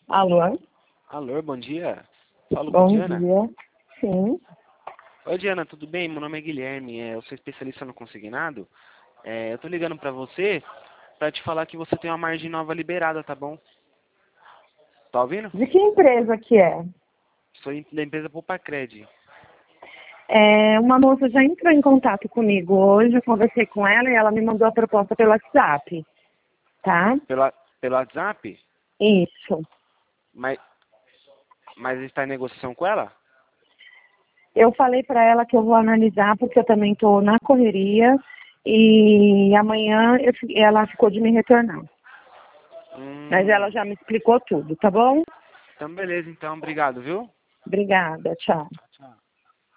Alô? Alô, bom dia. Falo com a Bom Diana. dia. Sim. Oi, Diana, tudo bem? Meu nome é Guilherme, eu sou especialista no consignado. Eu tô ligando pra você pra te falar que você tem uma margem nova liberada, tá bom? Tá ouvindo? De que empresa que é? Sou da empresa Poupacred. Uma moça já entrou em contato comigo hoje, eu conversei com ela e ela me mandou a proposta pelo WhatsApp, tá? Pelo WhatsApp? Isso. Mas, mas está em negociação com ela? Eu falei para ela que eu vou analisar porque eu também estou na correria e amanhã ela ficou de me retornar. Mas ela já me explicou tudo, tá bom? Então beleza, então, obrigado, viu? Obrigada, tchau.